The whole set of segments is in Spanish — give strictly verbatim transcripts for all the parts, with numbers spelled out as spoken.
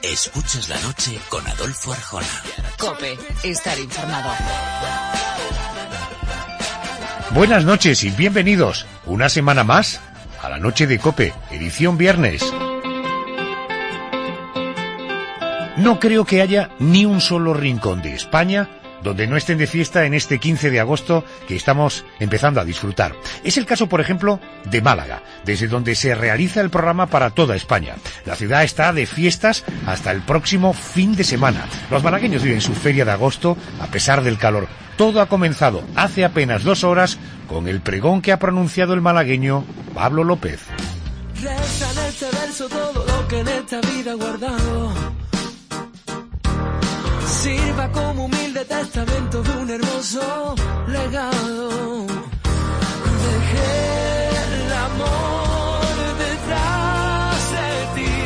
Escuchas la noche con Adolfo Arjona. COPE, estar informado. Buenas noches y bienvenidos una semana más a la noche de COPE, edición viernes. No creo que haya ni un solo rincón de España donde no estén de fiesta en este quince de agosto que estamos empezando a disfrutar. Es el caso, por ejemplo, de Málaga, desde donde se realiza el programa para toda España. La ciudad está de fiestas hasta el próximo fin de semana. Los malagueños viven su feria de agosto a pesar del calor. Todo ha comenzado hace apenas dos horas con el pregón que ha pronunciado el malagueño Pablo López. Reza en este verso todo lo que en esta vida he guardado. Sirva como humilde testamento de un hermoso legado. Dejé el amor detrás de ti.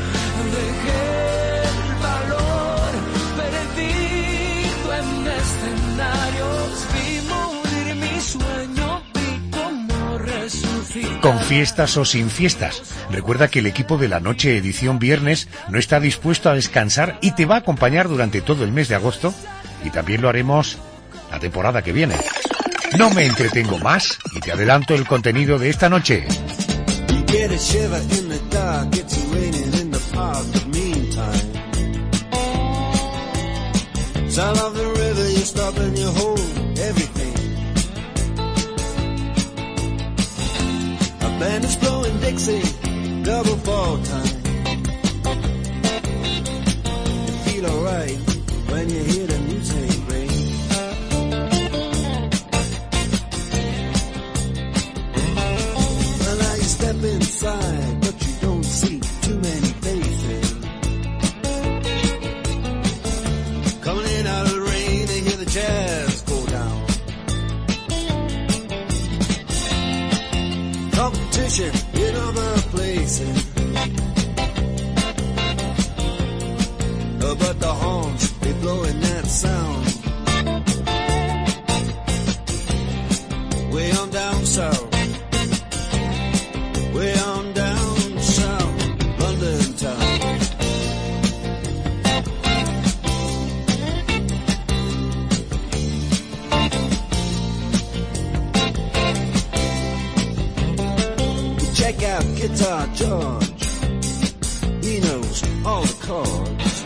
Dejé el valor perdido en escenarios. Vi morir mi sueño, vi cómo resucitó. Con fiestas o sin fiestas, recuerda que el equipo de la noche edición viernes no está dispuesto a descansar y te va a acompañar durante todo el mes de agosto y también lo haremos la temporada que viene. No me entretengo más y te adelanto el contenido de esta noche. Band is blowing Dixie, double fall time. You feel alright when you hear the music ring. Well, now you step inside, but you don't see too many faces. Coming in out of the rain, they hear the jazz go down. Competition in other places, uh, but the horns, they blowing that sound. Way on down south, way on down south, London town. Check out Guitar George, he knows all the chords.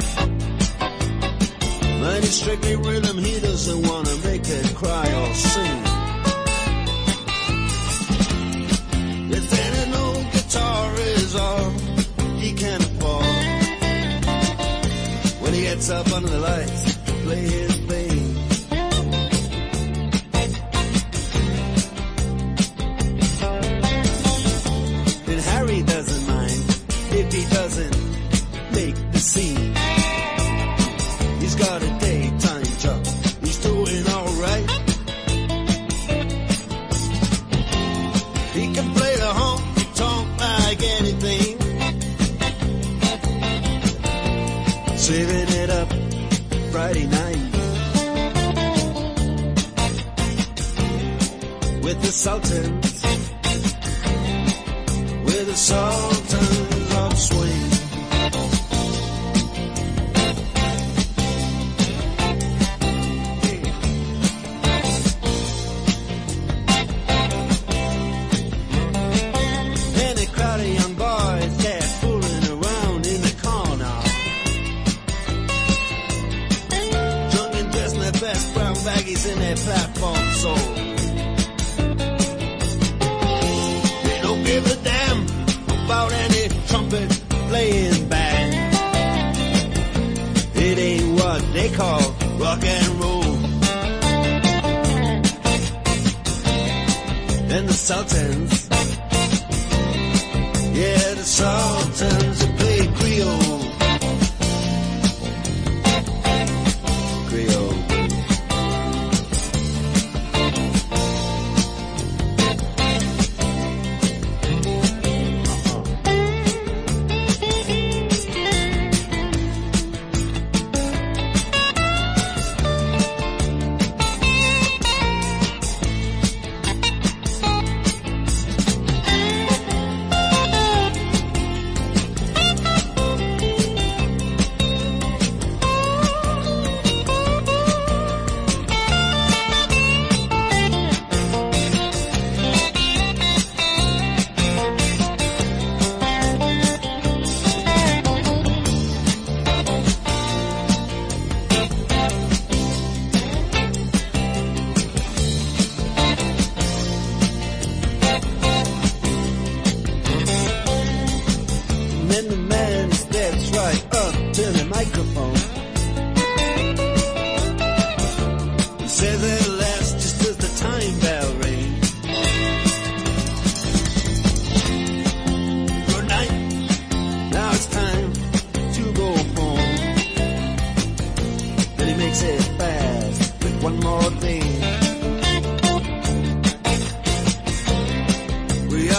But it's strictly rhythm, he doesn't want to make it cry or sing. If then an old guitar is all he can afford, when he gets up under the lights to play his bass. Harry doesn't mind if he doesn't make the scene. He's got a daytime job, he's doing alright. He can play the honky-tonk like anything, saving it up Friday night with the Sultans. The Sultans of Swing. And a crowd of young boys, they're fooling around in the corner, drunk and dressed in their best brown baggies in their platform soul. They don't give a damn about any trumpet playing band. It ain't what they call rock and roll. And the Sultans, yeah, the Sultans play Creole. Creole.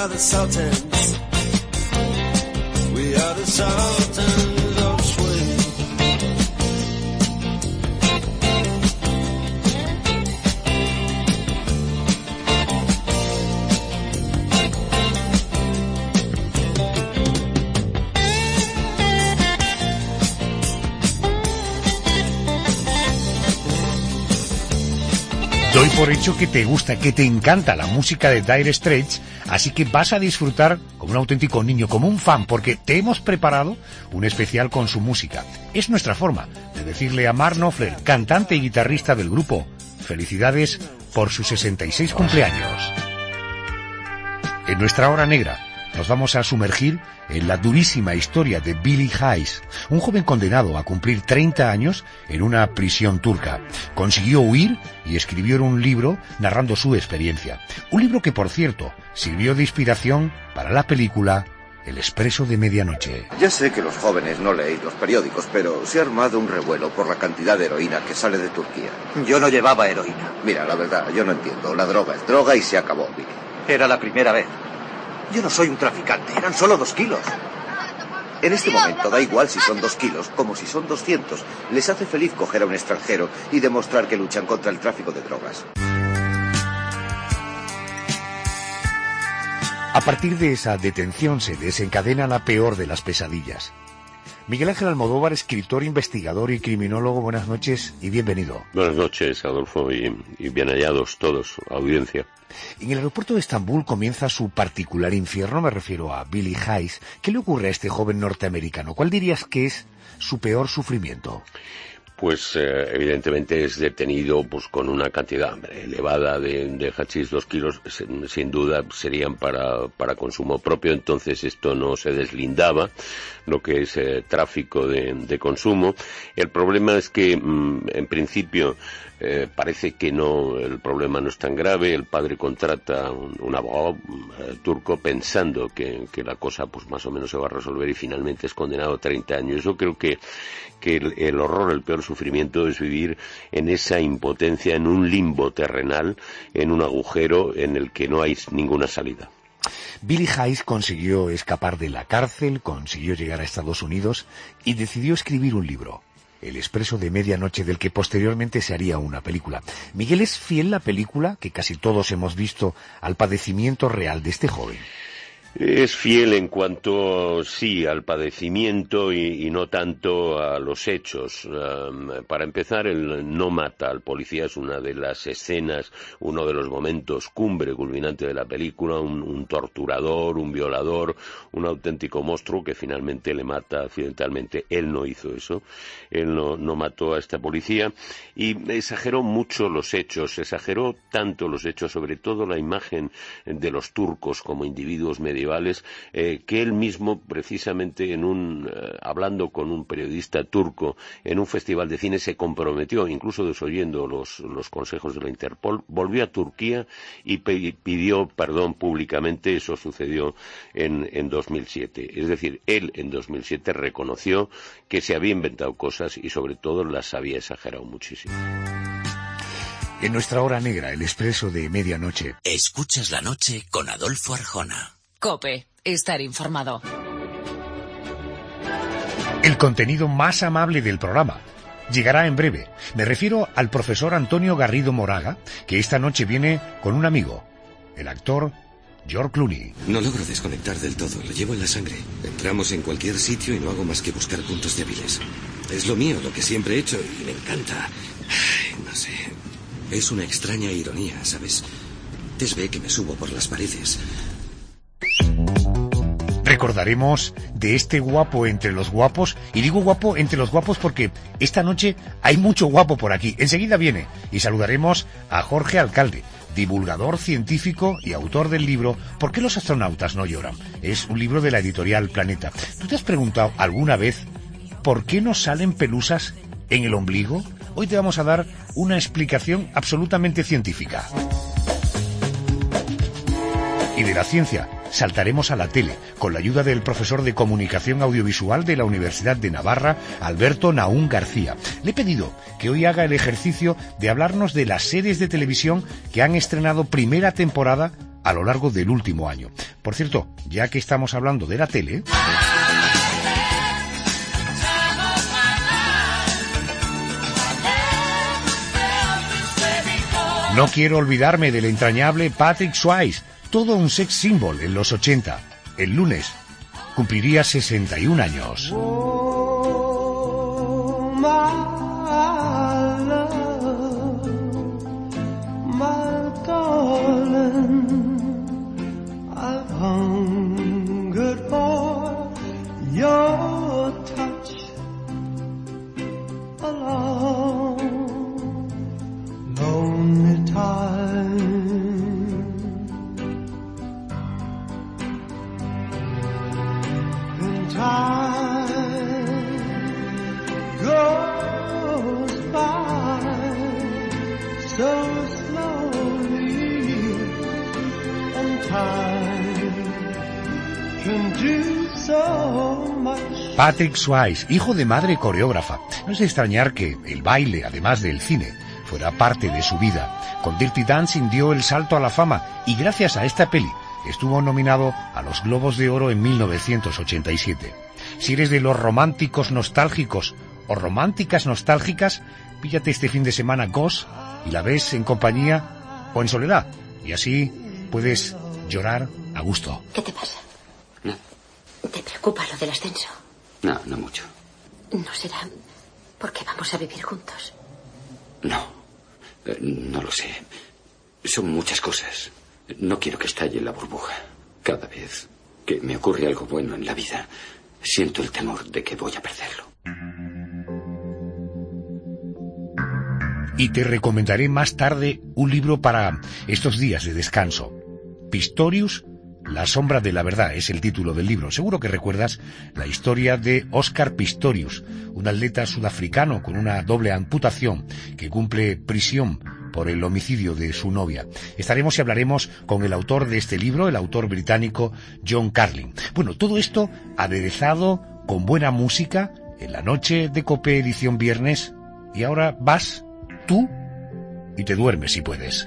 are the Sultans. We are the Sultans of Swing. Doy por hecho que te gusta, que te encanta la música de Dire Straits, así que vas a disfrutar como un auténtico niño, como un fan, porque te hemos preparado un especial con su música. Es nuestra forma de decirle a Mark Knopfler, cantante y guitarrista del grupo, felicidades por sus sesenta y seis cumpleaños. En nuestra hora negra nos vamos a sumergir en la durísima historia de Billy Hayes, un joven condenado a cumplir treinta años en una prisión turca. Consiguió huir y escribió un libro narrando su experiencia. Un libro que, por cierto, sirvió de inspiración para la película El Expreso de Medianoche. Ya sé que los jóvenes no leéis los periódicos, pero se ha armado un revuelo por la cantidad de heroína que sale de Turquía. Yo no llevaba heroína. Mira, la verdad, yo no entiendo. La droga es droga y se acabó, Billy. Era la primera vez. Yo no soy un traficante, eran solo dos kilos. En este momento da igual si son dos kilos como si son doscientos. Les hace feliz coger a un extranjero y demostrar que luchan contra el tráfico de drogas. A partir de esa detención se desencadena la peor de las pesadillas. Miguel Ángel Almodóvar, escritor, investigador y criminólogo, buenas noches y bienvenido. Buenas noches, Adolfo, y, y bien hallados todos, audiencia. En el aeropuerto de Estambul comienza su particular infierno, me refiero a Billy Hayes. ¿Qué le ocurre a este joven norteamericano? ¿Cuál dirías que es su peor sufrimiento? Pues eh, evidentemente es detenido pues con una cantidad hombre, elevada de, de hachís. Dos kilos sin, sin duda serían para, para consumo propio, entonces esto no se deslindaba lo que es eh, tráfico de, de consumo. El problema es que mm, en principio eh, parece que no, el problema no es tan grave. El padre contrata un, un abogado eh, turco pensando que, que la cosa pues más o menos se va a resolver y finalmente es condenado a treinta años. Yo creo que que el, el horror, el peor sufrimiento es vivir en esa impotencia, en un limbo terrenal, en un agujero en el que no hay ninguna salida. Billy Hayes consiguió escapar de la cárcel, consiguió llegar a Estados Unidos y decidió escribir un libro, El Expreso de Medianoche, del que posteriormente se haría una película. Miguel, ¿es fiel la película, que casi todos hemos visto, al padecimiento real de este joven? Es fiel en cuanto, sí, al padecimiento y, y no tanto a los hechos. Um, para empezar, él no mata al policía, es una de las escenas, uno de los momentos cumbre, culminante de la película, un, un torturador, un violador, un auténtico monstruo que finalmente le mata accidentalmente. Él no hizo eso, él no, no mató a esta policía y exageró mucho los hechos, exageró tanto los hechos, sobre todo la imagen de los turcos como individuos medievales, Eh, que él mismo, precisamente, en un eh, hablando con un periodista turco en un festival de cine, se comprometió, incluso desoyendo los, los consejos de la Interpol, volvió a Turquía y pe- pidió perdón públicamente. Eso sucedió en, en dos mil siete. Es decir, él en dos mil siete reconoció que se había inventado cosas y sobre todo las había exagerado muchísimo. En nuestra hora negra, El Expreso de Medianoche. Escuchas la noche con Adolfo Arjona. COPE, estar informado. El contenido más amable del programa llegará en breve. Me refiero al profesor Antonio Garrido Moraga, que esta noche viene con un amigo, el actor George Clooney. No logro desconectar del todo, lo llevo en la sangre. Entramos en cualquier sitio y no hago más que buscar puntos débiles. Es lo mío, lo que siempre he hecho y me encanta. Ay, no sé. Es una extraña ironía, ¿sabes? Tess ve que me subo por las paredes. Recordaremos de este guapo entre los guapos, y digo guapo entre los guapos porque esta noche hay mucho guapo por aquí. Enseguida viene y saludaremos a Jorge Alcalde, divulgador científico y autor del libro ¿Por qué los astronautas no lloran? Es un libro de la editorial Planeta. ¿Tú te has preguntado alguna vez por qué nos salen pelusas en el ombligo? Hoy te vamos a dar una explicación absolutamente científica. Y de la ciencia saltaremos a la tele, con la ayuda del profesor de Comunicación Audiovisual de la Universidad de Navarra, Alberto Naún García. Le he pedido que hoy haga el ejercicio de hablarnos de las series de televisión que han estrenado primera temporada a lo largo del último año. Por cierto, ya que estamos hablando de la tele... no quiero olvidarme del entrañable Patrick Swayze, todo un sex symbol en los ochenta. El lunes cumpliría sesenta y un años. Oh, my love, my darling, I've hungered for your touch along lonely time. And time goes by so slowly, and time can do so much. Patrick Swayze, hijo de madre coreógrafa. No es de extrañar que el baile, además del cine, fuera parte de su vida. Con Dirty Dancing dio el salto a la fama y gracias a esta peli estuvo nominado a los Globos de Oro en mil novecientos ochenta y siete. Si eres de los románticos nostálgicos o románticas nostálgicas, píllate este fin de semana Ghost y la ves en compañía o en soledad. Y así puedes llorar a gusto. ¿Qué te pasa? No. ¿Te preocupa lo del ascenso? No, no mucho. ¿No será porque vamos a vivir juntos? No, eh, no lo sé. Son muchas cosas. No quiero que estalle la burbuja. Cada vez que me ocurre algo bueno en la vida, siento el temor de que voy a perderlo. Y te recomendaré más tarde un libro para estos días de descanso. Pistorius, La sombra de la verdad, es el título del libro. Seguro que recuerdas la historia de Oscar Pistorius, un atleta sudafricano con una doble amputación que cumple prisión por el homicidio de su novia. Estaremos y hablaremos con el autor de este libro, el autor británico John Carlin. Bueno, todo esto aderezado con buena música en la noche de COPE edición viernes, y ahora vas tú y te duermes si puedes.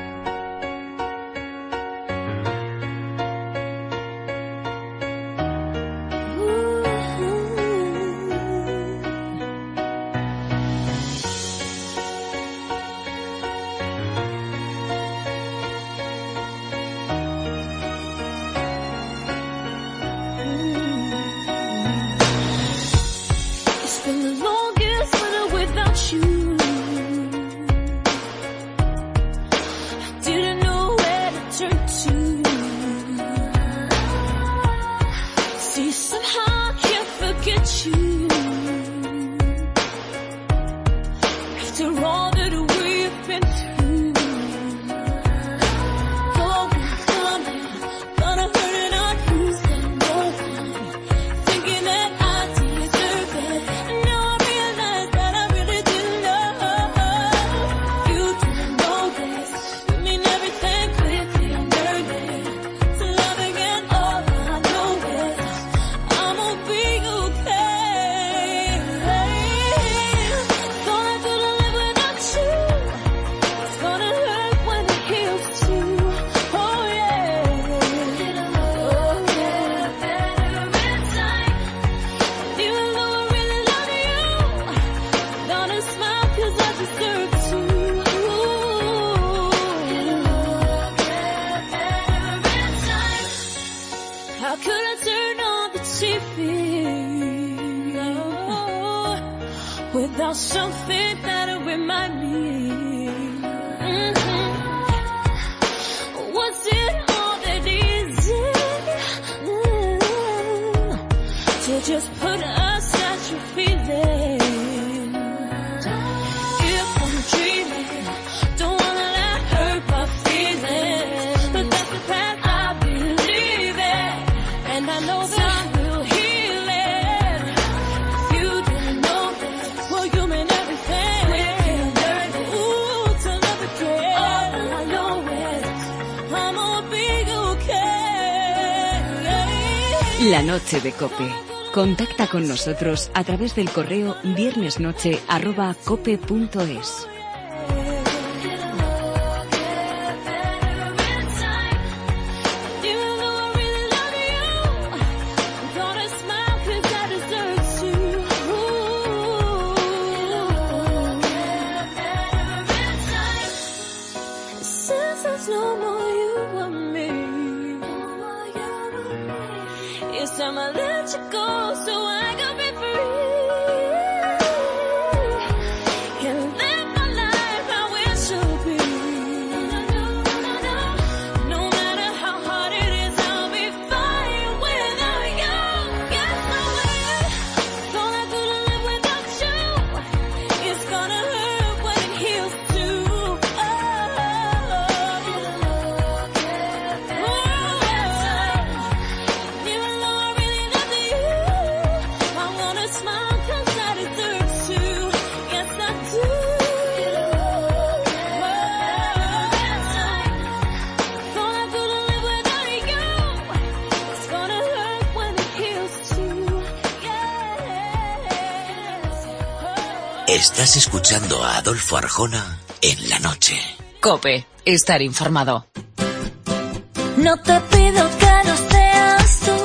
La noche de COPE. Contacta con nosotros a través del correo viernesnoche arroba cope punto es. guess there's no more you and me. It's time I let you go so I can be free. Estás escuchando a Adolfo Arjona en la noche. COPE, estar informado. No te pido que no seas tú,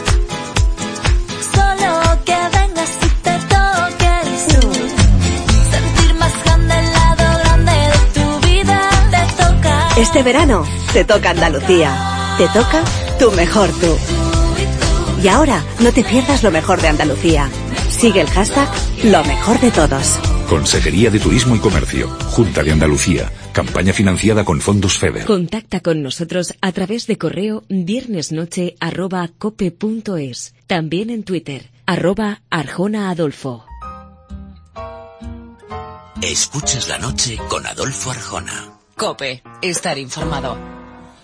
solo que vengas y te toques tú. Sentir más grande el lado grande de tu vida. Te toca. Este verano te toca Andalucía. Te toca tu mejor tú. Y ahora no te pierdas lo mejor de Andalucía. Sigue el hashtag Lo Mejor de Todos. Consejería de Turismo y Comercio, Junta de Andalucía, campaña financiada con fondos FEDER. Contacta con nosotros a través de correo viernesnoche arroba cope punto es. También en Twitter, arroba Arjona Adolfo. Escuchas la noche con Adolfo Arjona. COPE, estar informado.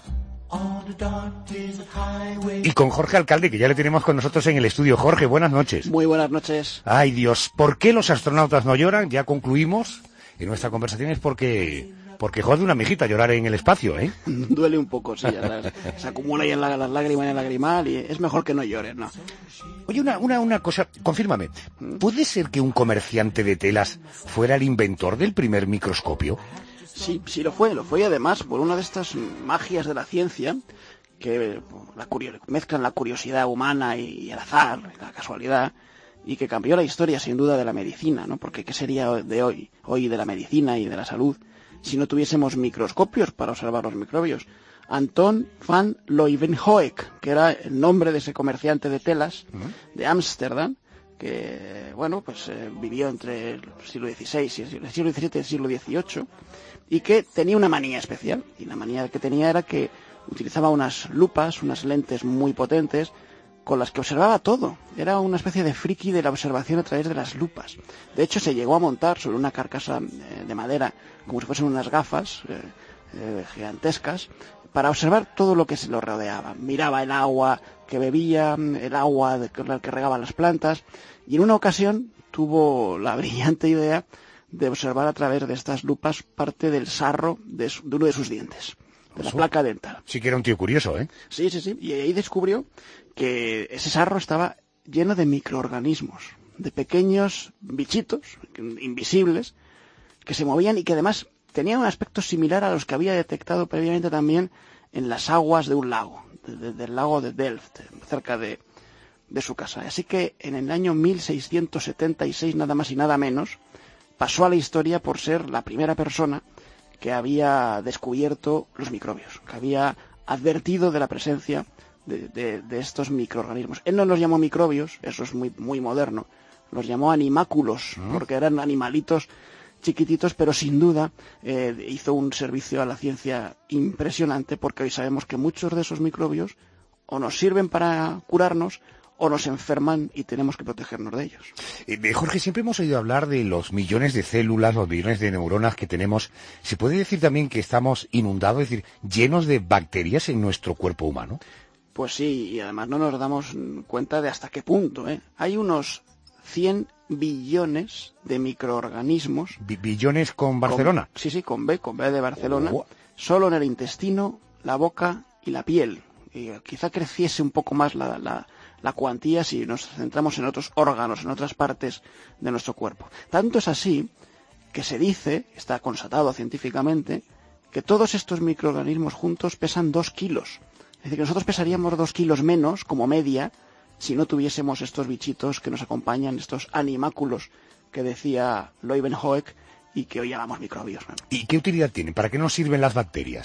Y con Jorge Alcalde, que ya le tenemos con nosotros en el estudio. Jorge, buenas noches. Muy buenas noches. Ay, Dios, ¿por qué los astronautas no lloran? Ya concluimos en nuestra conversación, es porque porque jode una mijita llorar en el espacio, ¿eh? Duele un poco, sí. Las, se acumula ahí en la, las lágrimas en el lagrimal y es mejor que no llores, ¿no? Oye, una, una, una cosa, confírmame. ¿Puede ser que un comerciante de telas fuera el inventor del primer microscopio? Sí, sí lo fue, lo fue y además por una de estas magias de la ciencia que la curio- mezclan la curiosidad humana y el azar, la casualidad, y que cambió la historia sin duda de la medicina, ¿no? Porque ¿qué sería de hoy, hoy de la medicina y de la salud si no tuviésemos microscopios para observar los microbios? Anton van Leeuwenhoek, que era el nombre de ese comerciante de telas de Ámsterdam, que, bueno, pues eh, vivió entre el siglo dieciséis y el siglo diecisiete y el siglo dieciocho, y que tenía una manía especial, y la manía que tenía era que utilizaba unas lupas, unas lentes muy potentes, con las que observaba todo. Era una especie de friki de la observación a través de las lupas. De hecho, se llegó a montar sobre una carcasa eh, de madera, como si fuesen unas gafas eh, eh, gigantescas, para observar todo lo que se lo rodeaba. Miraba el agua que bebía, el agua de, con la que regaba las plantas, y en una ocasión tuvo la brillante idea de observar a través de estas lupas parte del sarro de, su, de uno de sus dientes, de la placa dental. Sí que era un tío curioso, ¿eh? Sí, sí, sí. Y ahí descubrió que ese sarro estaba lleno de microorganismos, de pequeños bichitos invisibles que se movían y que además tenían un aspecto similar a los que había detectado previamente también en las aguas de un lago, de, de, del lago de Delft, cerca de, de su casa. Así que en el año mil seiscientos setenta y seis, nada más y nada menos, pasó a la historia por ser la primera persona que había descubierto los microbios, que había advertido de la presencia de, de, de estos microorganismos. Él no los llamó microbios, eso es muy, muy moderno, los llamó animáculos, porque eran animalitos chiquititos, pero sin duda eh, hizo un servicio a la ciencia impresionante, porque hoy sabemos que muchos de esos microbios o nos sirven para curarnos o nos enferman y tenemos que protegernos de ellos. Eh, Jorge, siempre hemos oído hablar de los millones de células, los millones de neuronas que tenemos. ¿Se puede decir también que estamos inundados, es decir, llenos de bacterias en nuestro cuerpo humano? Pues sí, y además no nos damos cuenta de hasta qué punto, ¿eh? Hay unos cien billones de microorganismos. B- ¿Billones con Barcelona? Con, sí, sí, con B, con B de Barcelona. Oh. Solo en el intestino, la boca y la piel. Y quizá creciese un poco más la, la, la cuantía si nos centramos en otros órganos, en otras partes de nuestro cuerpo. Tanto es así que se dice, está constatado científicamente, que todos estos microorganismos juntos pesan dos kilos. Es decir, que nosotros pesaríamos dos kilos menos, como media, si no tuviésemos estos bichitos que nos acompañan, estos animáculos que decía Leeuwenhoek y que hoy llamamos microbios, ¿no? ¿Y qué utilidad tienen? ¿Para qué nos sirven las bacterias?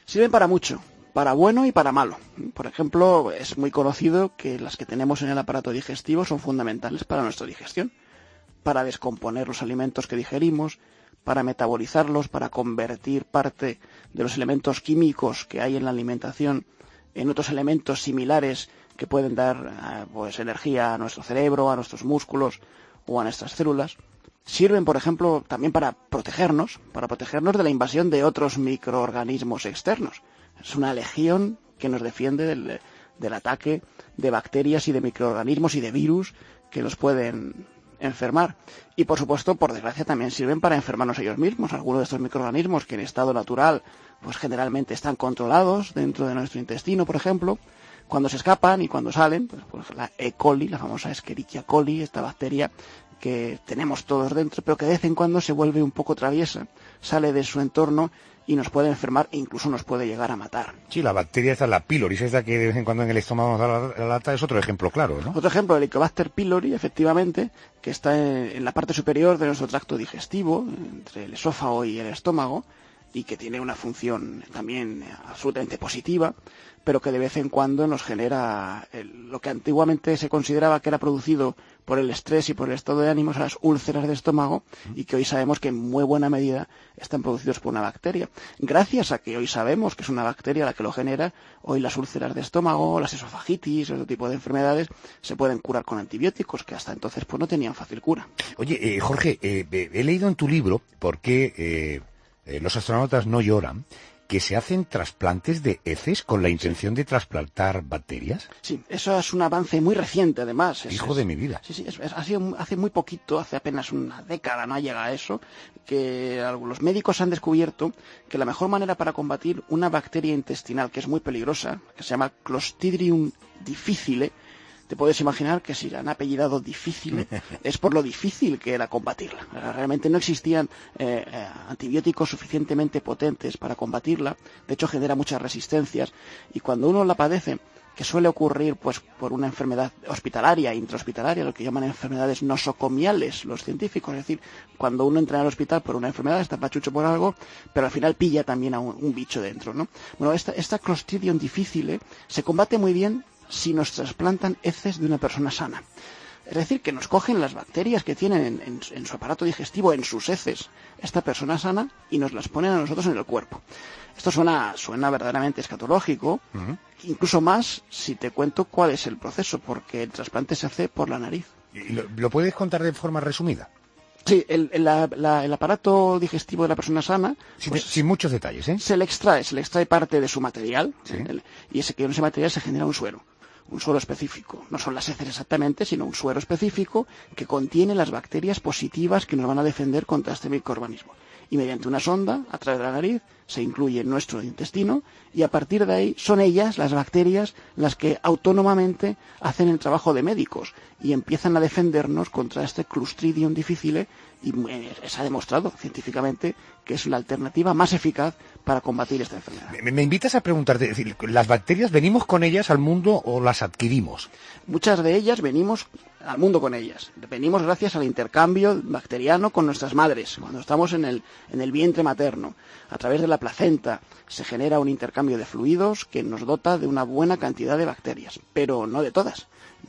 Sirven para mucho, para bueno y para malo. Por ejemplo, es muy conocido que las que tenemos en el aparato digestivo son fundamentales para nuestra digestión, para descomponer los alimentos que digerimos, para metabolizarlos, para convertir parte de los elementos químicos que hay en la alimentación en otros elementos similares que pueden dar pues energía a nuestro cerebro, a nuestros músculos o a nuestras células. Sirven, por ejemplo, también para protegernos, para protegernos de la invasión de otros microorganismos externos. Es una legión que nos defiende del, del ataque de bacterias y de microorganismos y de virus que nos pueden enfermar. Y, por supuesto, por desgracia, también sirven para enfermarnos ellos mismos. Algunos de estos microorganismos que en estado natural pues generalmente están controlados dentro de nuestro intestino, por ejemplo, cuando se escapan y cuando salen, pues, pues la E. coli, la famosa Escherichia coli, esta bacteria que tenemos todos dentro, pero que de vez en cuando se vuelve un poco traviesa, sale de su entorno y nos puede enfermar e incluso nos puede llegar a matar. Sí, la bacteria esta, la pylori, esta que de vez en cuando en el estómago nos da la, la lata, es otro ejemplo claro, ¿no? Otro ejemplo, el Helicobacter pylori, efectivamente, que está en, en la parte superior de nuestro tracto digestivo, entre el esófago y el estómago, y que tiene una función también absolutamente positiva, pero que de vez en cuando nos genera el, lo que antiguamente se consideraba que era producido por el estrés y por el estado de ánimo, las úlceras de estómago, y que hoy sabemos que en muy buena medida están producidos por una bacteria. Gracias a que hoy sabemos que es una bacteria la que lo genera, hoy las úlceras de estómago, las esofagitis, otro tipo de enfermedades, se pueden curar con antibióticos, que hasta entonces pues no tenían fácil cura. Oye, eh, Jorge, eh, he leído en tu libro, porque eh, eh, los astronautas no lloran, que se hacen trasplantes de heces con la intención de trasplantar bacterias. Sí, eso es un avance muy reciente, además. Es, Hijo es, de mi vida. Sí, sí, es, es, ha sido hace muy poquito, hace apenas una década, no llega a eso, que los médicos han descubierto que la mejor manera para combatir una bacteria intestinal que es muy peligrosa, que se llama Clostridium difficile, te puedes imaginar que si la han apellidado difícil es por lo difícil que era combatirla. Realmente no existían eh, eh, antibióticos suficientemente potentes para combatirla. De hecho, genera muchas resistencias. Y cuando uno la padece, que suele ocurrir pues por una enfermedad hospitalaria, intrahospitalaria, lo que llaman enfermedades nosocomiales los científicos, es decir, cuando uno entra en el hospital por una enfermedad, está pachucho por algo, pero al final pilla también a un, un bicho dentro, ¿no? Bueno, esta, esta Clostridium difficile se combate muy bien si nos trasplantan heces de una persona sana. Es decir, que nos cogen las bacterias que tienen en, en, en su aparato digestivo, en sus heces, esta persona sana, y nos las ponen a nosotros en el cuerpo. Esto suena, suena verdaderamente escatológico, uh-huh. Incluso más si te cuento cuál es el proceso, porque el trasplante se hace por la nariz. ¿Y lo, lo puedes contar de forma resumida? Sí, el, el, la, la, el aparato digestivo de la persona sana... Sin, pues, sin muchos detalles, ¿eh? Se le extrae, se le extrae parte de su material, ¿sí? el, y ese, que en ese material se genera un suero. Un suero específico. No son las heces exactamente, sino un suero específico que contiene las bacterias positivas que nos van a defender contra este microorganismo. Y mediante una sonda, a través de la nariz, se incluye en nuestro intestino, y a partir de ahí son ellas, las bacterias, las que autónomamente hacen el trabajo de médicos y empiezan a defendernos contra este Clostridium difficile, y se ha demostrado científicamente que es la alternativa más eficaz para combatir esta enfermedad. Me, me invitas a preguntarte, es decir, ¿las bacterias venimos con ellas al mundo o las adquirimos? Muchas de ellas venimos al mundo con ellas. Venimos gracias al intercambio bacteriano con nuestras madres. Cuando estamos en el, en el vientre materno, a través de la placenta, se genera un intercambio de fluidos que nos dota de una buena cantidad de bacterias, pero no de todas.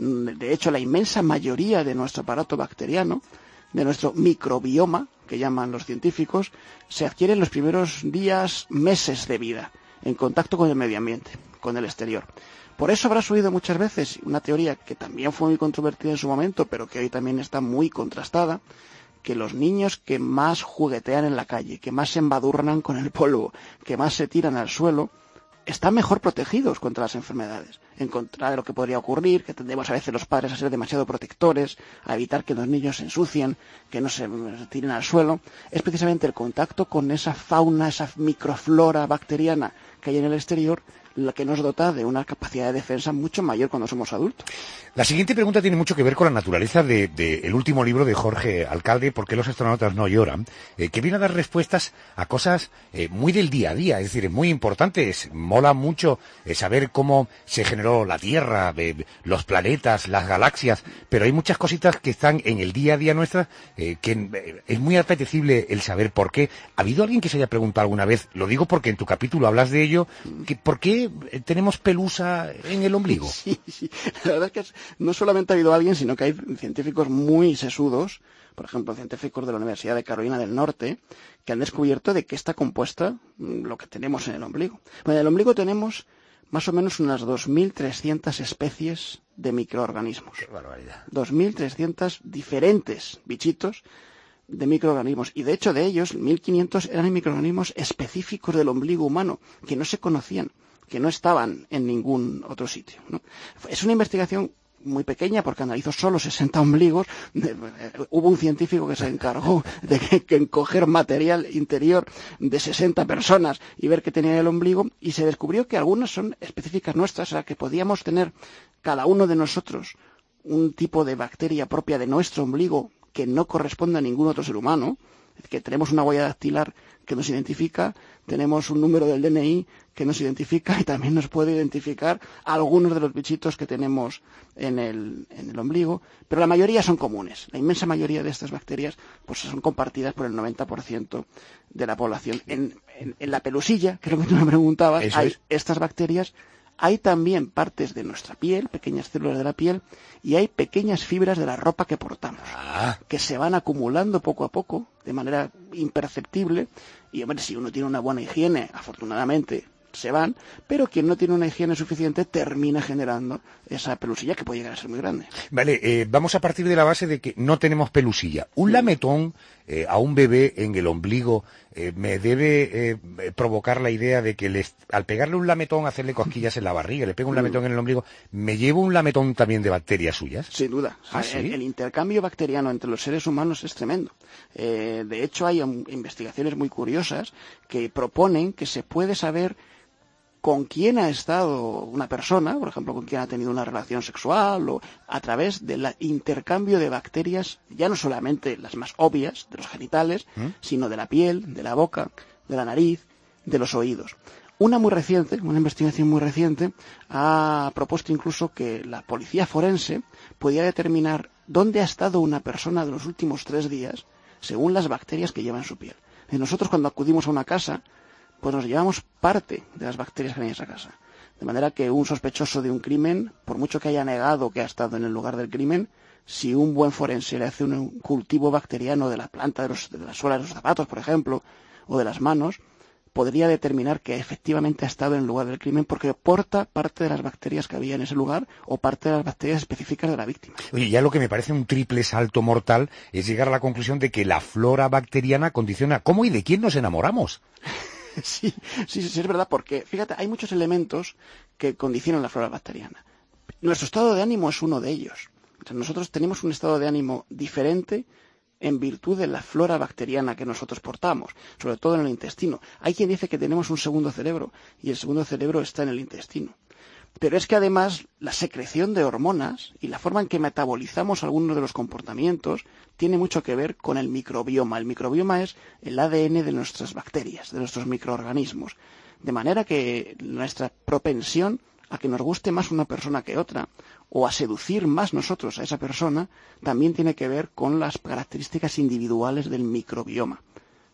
De hecho, la inmensa mayoría de nuestro aparato bacteriano, de nuestro microbioma, que llaman los científicos, se adquiere en los primeros días, meses de vida, en contacto con el medio ambiente, con el exterior. Por eso habrás oído muchas veces una teoría que también fue muy controvertida en su momento, pero que hoy también está muy contrastada, que los niños que más juguetean en la calle, que más se embadurnan con el polvo, que más se tiran al suelo, están mejor protegidos contra las enfermedades, en contra de lo que podría ocurrir, que tendemos a veces los padres a ser demasiado protectores, a evitar que los niños se ensucien, que no se tiren al suelo. Es precisamente el contacto con esa fauna, esa microflora bacteriana que hay en el exterior, la que nos dota de una capacidad de defensa mucho mayor cuando somos adultos. La siguiente pregunta tiene mucho que ver con la naturaleza de, de el último libro de Jorge Alcalde, ¿Por qué los astronautas no lloran?, eh, que viene a dar respuestas a cosas eh, muy del día a día, es decir, muy importantes. Mola mucho eh, saber cómo se generó la Tierra, eh, los planetas, las galaxias, pero hay muchas cositas que están en el día a día nuestra eh, que eh, es muy apetecible el saber por qué. ¿Ha habido alguien que se haya preguntado alguna vez? Lo digo porque en tu capítulo hablas de ello, ello. Que, ¿por qué tenemos pelusa en el ombligo? Sí, sí. La verdad es que es, no solamente ha habido alguien, sino que hay científicos muy sesudos, por ejemplo, científicos de la Universidad de Carolina del Norte, que han descubierto de qué está compuesta lo que tenemos en el ombligo. Bueno, en el ombligo tenemos más o menos unas dos mil trescientas especies de microorganismos. ¡Qué barbaridad! dos mil trescientos diferentes bichitos de microorganismos. Y de hecho de ellos, mil quinientos eran microorganismos específicos del ombligo humano, que no se conocían, que no estaban en ningún otro sitio, ¿no? Es una investigación muy pequeña porque analizó solo sesenta ombligos. Hubo un científico que se encargó de que, que encoger material interior de sesenta personas y ver qué tenía el ombligo, y se descubrió que algunas son específicas nuestras, o sea, que podíamos tener cada uno de nosotros un tipo de bacteria propia de nuestro ombligo que no corresponde a ningún otro ser humano, que tenemos una huella dactilar que nos identifica, tenemos un número del D N I que nos identifica y también nos puede identificar algunos de los bichitos que tenemos en el, en el ombligo, pero la mayoría son comunes. La inmensa mayoría de estas bacterias pues son compartidas por el noventa por ciento de la población. En, en, en la pelusilla, creo que tú me preguntabas, Eso hay es. estas bacterias. Hay también partes de nuestra piel, pequeñas células de la piel, y hay pequeñas fibras de la ropa que portamos, ah. que se van acumulando poco a poco, de manera imperceptible, y hombre, si uno tiene una buena higiene, afortunadamente se van, pero quien no tiene una higiene suficiente termina generando esa pelusilla que puede llegar a ser muy grande. Vale, eh, vamos a partir de la base de que no tenemos pelusilla. Un lametón eh, a un bebé en el ombligo eh, me debe eh, provocar la idea de que les, al pegarle un lametón, hacerle cosquillas en la barriga, le pego un lametón en el ombligo, ¿me llevo un lametón también de bacterias suyas? Sin duda. O sea, ¿Ah, sí? el, el intercambio bacteriano entre los seres humanos es tremendo. Eh, de hecho, hay um, investigaciones muy curiosas que proponen que se puede saber con quién ha estado una persona, por ejemplo, con quién ha tenido una relación sexual, o a través del intercambio de bacterias, ya no solamente las más obvias, de los genitales, ¿Mm? sino de la piel, de la boca, de la nariz, de los oídos. Una muy reciente, una investigación muy reciente, ha propuesto incluso que la policía forense podía determinar dónde ha estado una persona de los últimos tres días, según las bacterias que lleva en su piel. Y nosotros, cuando acudimos a una casa, pues nos llevamos parte de las bacterias que hay en esa casa. De manera que un sospechoso de un crimen, por mucho que haya negado que ha estado en el lugar del crimen, si un buen forense le hace un cultivo bacteriano de la planta de, los, de la suela de los zapatos, por ejemplo, o de las manos, podría determinar que efectivamente ha estado en el lugar del crimen porque porta parte de las bacterias que había en ese lugar o parte de las bacterias específicas de la víctima. Oye, ya lo que me parece un triple salto mortal es llegar a la conclusión de que la flora bacteriana condiciona cómo y de quién nos enamoramos. Sí, sí, sí, es verdad, porque, fíjate, hay muchos elementos que condicionan la flora bacteriana. Nuestro estado de ánimo es uno de ellos. O sea, nosotros tenemos un estado de ánimo diferente en virtud de la flora bacteriana que nosotros portamos, sobre todo en el intestino. Hay quien dice que tenemos un segundo cerebro, y el segundo cerebro está en el intestino. Pero es que además la secreción de hormonas y la forma en que metabolizamos algunos de los comportamientos tiene mucho que ver con el microbioma. El microbioma es el A D N de nuestras bacterias, de nuestros microorganismos. De manera que nuestra propensión a que nos guste más una persona que otra, o a seducir más nosotros a esa persona, también tiene que ver con las características individuales del microbioma.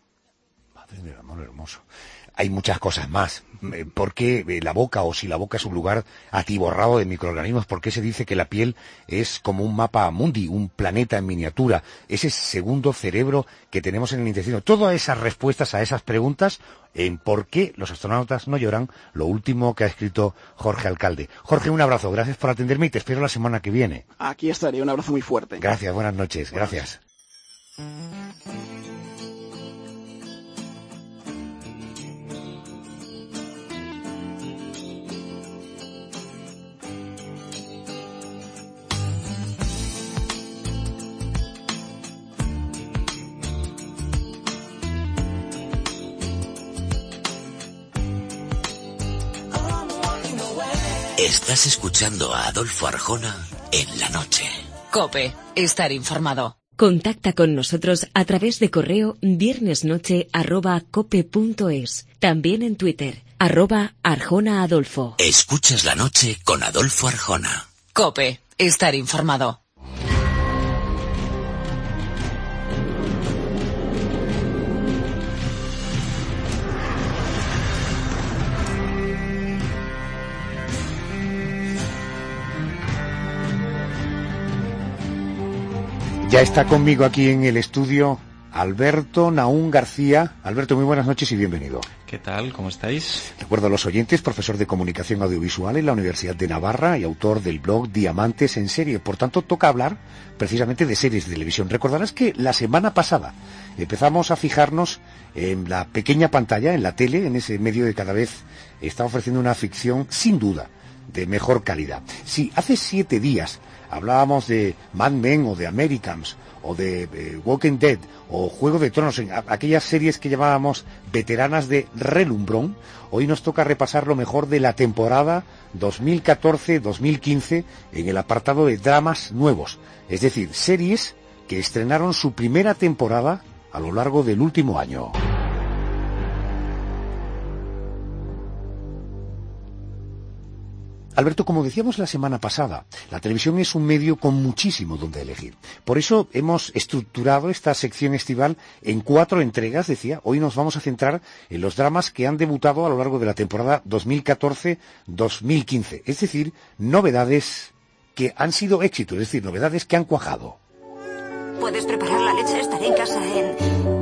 Madre del amor hermoso. Hay muchas cosas más. ¿Por qué la boca, o si la boca es un lugar atiborrado de microorganismos, por qué se dice que la piel es como un mapa mundi, un planeta en miniatura, ese segundo cerebro que tenemos en el intestino? Todas esas respuestas a esas preguntas en por qué los astronautas no lloran, lo último que ha escrito Jorge Alcalde. Jorge, un abrazo, gracias por atenderme y te espero la semana que viene. Aquí estaré, un abrazo muy fuerte. Gracias, buenas noches, buenas. Gracias. Estás escuchando a Adolfo Arjona en la noche. COPE, estar informado. Contacta con nosotros a través de correo viernesnoche arroba cope punto es. También en Twitter, arroba Arjona Adolfo. Escuchas la noche con Adolfo Arjona. COPE, estar informado. Ya está conmigo aquí en el estudio Alberto Naún García. Alberto, muy buenas noches y bienvenido. ¿Qué tal? ¿Cómo estáis? Recuerdo a los oyentes, profesor de Comunicación Audiovisual en la Universidad de Navarra y autor del blog Diamantes en Serie. Por tanto, toca hablar precisamente de series de televisión. Recordarás que la semana pasada empezamos a fijarnos en la pequeña pantalla, en la tele, en ese medio que cada vez está ofreciendo una ficción, sin duda, de mejor calidad. Si hace siete días hablábamos de Mad Men o de Americans o de eh, Walking Dead o Juego de Tronos, en a, aquellas series que llamábamos veteranas de relumbrón, hoy nos toca repasar lo mejor de la temporada dos mil catorce dos mil quince en el apartado de dramas nuevos, es decir, series que estrenaron su primera temporada a lo largo del último año. Alberto, como decíamos la semana pasada, la televisión es un medio con muchísimo donde elegir. Por eso hemos estructurado esta sección estival en cuatro entregas, decía. Hoy nos vamos a centrar en los dramas que han debutado a lo largo de la temporada dos mil catorce dos mil quince. Es decir, novedades que han sido éxitos, es decir, novedades que han cuajado. ¿Puedes preparar la leche? Estaré en casa en...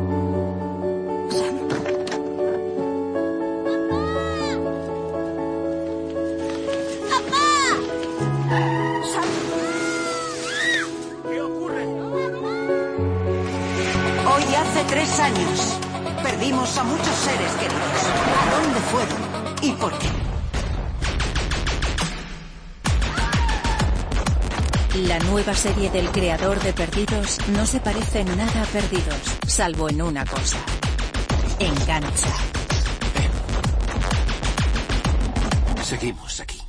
Tres años. Perdimos a muchos seres queridos. ¿A dónde fueron? ¿Y por qué? La nueva serie del creador de Perdidos no se parece en nada a Perdidos, salvo en una cosa. Engancha. Seguimos aquí.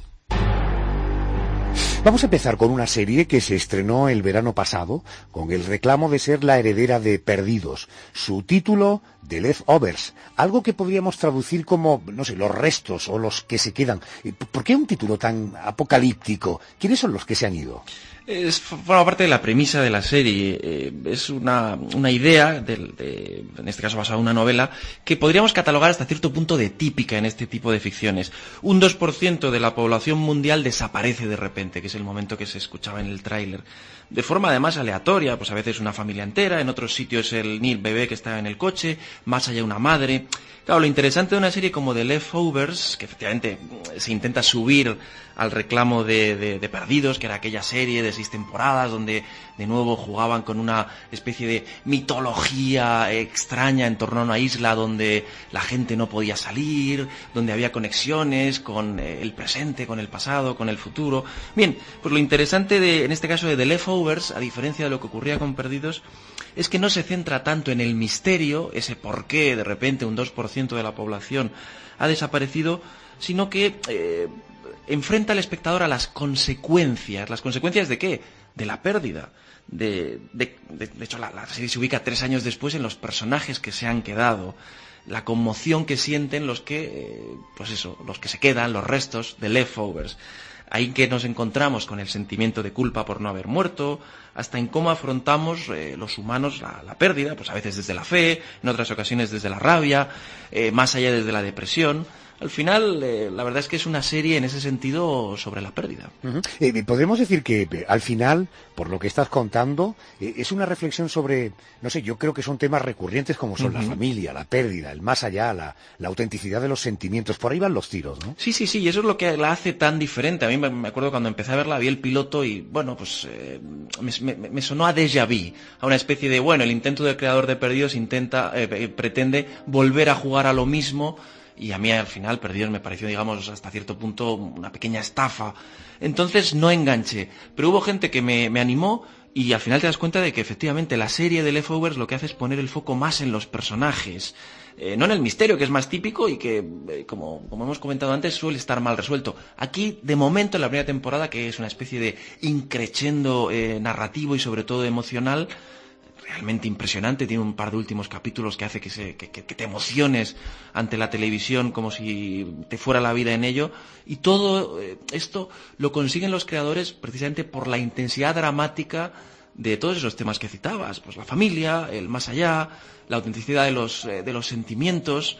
Vamos a empezar con una serie que se estrenó el verano pasado, con el reclamo de ser la heredera de Perdidos. Su título, The Leftovers, algo que podríamos traducir como, no sé, los restos o los que se quedan. ¿Por qué un título tan apocalíptico? ¿Quiénes son los que se han ido? Es, forma parte de la premisa de la serie. Eh, es una, una idea, de, de, en este caso basada en una novela, que podríamos catalogar hasta cierto punto de típica en este tipo de ficciones. Un dos por ciento de la población mundial desaparece de repente, que es el momento que se escuchaba en el tráiler. De forma además aleatoria, pues a veces una familia entera, en otros sitios el niño bebé que está en el coche, más allá una madre. Claro, lo interesante de una serie como The Leftovers, que efectivamente se intenta subir al reclamo de, de, de Perdidos, que era aquella serie de seis temporadas donde de nuevo jugaban con una especie de mitología extraña en torno a una isla donde la gente no podía salir, donde había conexiones con el presente, con el pasado, con el futuro. Bien, pues lo interesante de, en este caso de The Leftovers, a diferencia de lo que ocurría con Perdidos, es que no se centra tanto en el misterio, ese por qué de repente un dos por ciento de la población ha desaparecido, sino que eh, enfrenta al espectador a las consecuencias. ¿Las consecuencias de qué? De la pérdida. De, de, de, de hecho, la, la serie se ubica tres años después en los personajes que se han quedado. La conmoción que sienten los que, eh, pues eso, los que se quedan, los restos de Leftovers. Ahí que nos encontramos con el sentimiento de culpa por no haber muerto, hasta en cómo afrontamos eh, los humanos la, la pérdida, pues a veces desde la fe, en otras ocasiones desde la rabia, eh, más allá desde la depresión. Al final, eh, la verdad es que es una serie en ese sentido sobre la pérdida. Uh-huh. Eh, podemos decir que eh, al final, por lo que estás contando, eh, es una reflexión sobre, no sé, yo creo que son temas recurrentes como son uh-huh. la familia, la pérdida, el más allá, la, la autenticidad de los sentimientos. Por ahí van los tiros, ¿no? Sí, sí, sí, y eso es lo que la hace tan diferente. A mí me, me acuerdo cuando empecé a verla, vi el piloto y, bueno, pues eh, me, me, me sonó a déjà vu, a una especie de, bueno, el intento del creador de Perdidos intenta, eh, pretende volver a jugar a lo mismo. Y a mí al final Perdidos me pareció, digamos, hasta cierto punto una pequeña estafa. Entonces no enganché. Pero hubo gente que me, me animó y al final te das cuenta de que efectivamente la serie de Leftovers lo que hace es poner el foco más en los personajes. Eh, no en el misterio, que es más típico y que, eh, como, como hemos comentado antes, suele estar mal resuelto. Aquí, de momento, en la primera temporada, que es una especie de increchendo eh, narrativo y sobre todo emocional, realmente impresionante, tiene un par de últimos capítulos que hace que, se, que, que, que te emociones ante la televisión como si te fuera la vida en ello, y todo eh, esto lo consiguen los creadores precisamente por la intensidad dramática de todos esos temas que citabas, pues la familia, el más allá, la autenticidad de los, eh, de los sentimientos,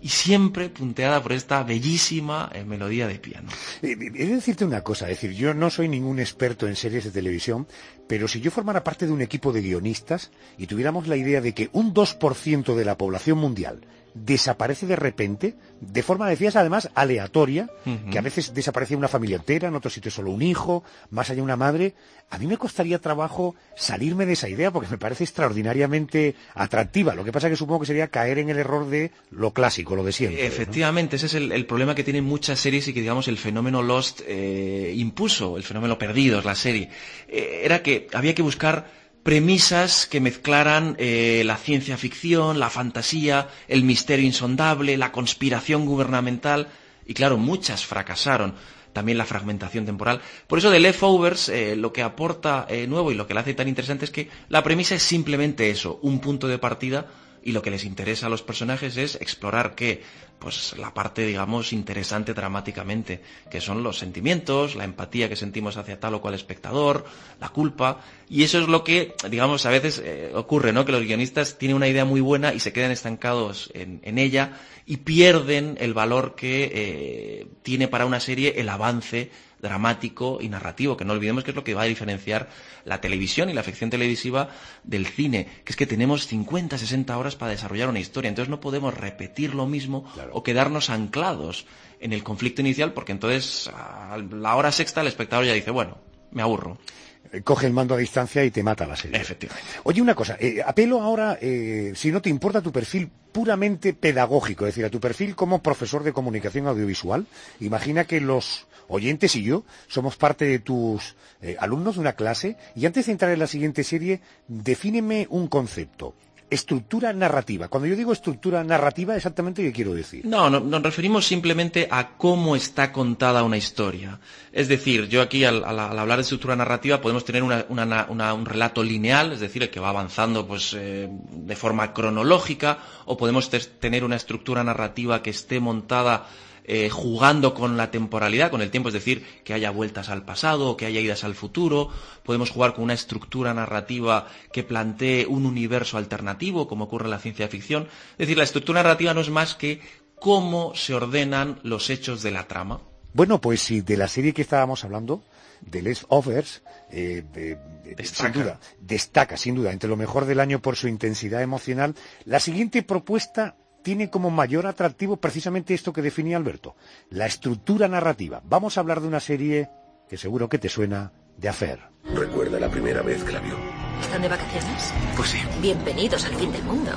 y siempre punteada por esta bellísima eh, melodía de piano. He de decirte una cosa, es decir, yo no soy ningún experto en series de televisión, pero si yo formara parte de un equipo de guionistas y tuviéramos la idea de que un dos por ciento de la población mundial desaparece de repente, de forma, decías, además, aleatoria, uh-huh. que a veces desaparece una familia entera, en otros sitios solo un hijo, más allá una madre, a mí me costaría trabajo salirme de esa idea porque me parece extraordinariamente atractiva. Lo que pasa es que supongo que sería caer en el error de lo clásico, lo de siempre. Efectivamente, ¿no? Ese es el, el problema que tienen muchas series y que, digamos, el fenómeno Lost eh, impuso, el fenómeno Perdidos, la serie. Eh, era que había que buscar premisas que mezclaran eh, la ciencia ficción, la fantasía, el misterio insondable, la conspiración gubernamental, y claro, muchas fracasaron. También la fragmentación temporal. Por eso The Leftovers eh, lo que aporta eh, nuevo y lo que la hace tan interesante es que la premisa es simplemente eso, un punto de partida, y lo que les interesa a los personajes es explorar ¿qué? Pues la parte, digamos, interesante dramáticamente, que son los sentimientos, la empatía que sentimos hacia tal o cual espectador, la culpa, y eso es lo que, digamos, a veces eh, ocurre, ¿no? Que los guionistas tienen una idea muy buena y se quedan estancados en, en ella y pierden el valor que eh, tiene para una serie el avance dramático y narrativo, que no olvidemos que es lo que va a diferenciar la televisión y la ficción televisiva del cine, que es que tenemos cincuenta, sesenta horas para desarrollar una historia, entonces no podemos repetir lo mismo, claro, o quedarnos anclados en el conflicto inicial, porque entonces a la hora sexta el espectador ya dice, bueno, me aburro. Coge el mando a distancia y te mata la serie. Efectivamente. Oye, una cosa, eh, apelo ahora, eh, si no te importa, tu perfil puramente pedagógico, es decir, a tu perfil como profesor de comunicación audiovisual. Imagina que los oyentes y yo somos parte de tus eh, alumnos de una clase, y antes de entrar en la siguiente serie, defíneme un concepto. Estructura narrativa. Cuando yo digo estructura narrativa, exactamente qué quiero decir. No, no, nos referimos simplemente a cómo está contada una historia. Es decir, yo aquí al, al, al hablar de estructura narrativa podemos tener una, una, una, un relato lineal, es decir, el que va avanzando pues eh, de forma cronológica, o podemos ter, tener una estructura narrativa que esté montada Eh, jugando con la temporalidad, con el tiempo, es decir, que haya vueltas al pasado, que haya idas al futuro. Podemos jugar con una estructura narrativa que plantee un universo alternativo, como ocurre en la ciencia ficción. Es decir, la estructura narrativa no es más que cómo se ordenan los hechos de la trama. Bueno, pues si de la serie que estábamos hablando, de Leftovers, eh, eh, destaca. sin duda, destaca, sin duda, entre lo mejor del año por su intensidad emocional. La siguiente propuesta tiene como mayor atractivo precisamente esto que definía Alberto, la estructura narrativa. Vamos a hablar de una serie que seguro que te suena, de Affair. ¿Recuerda la primera vez que la vio? ¿Están de vacaciones? Pues sí. Bienvenidos al fin del mundo.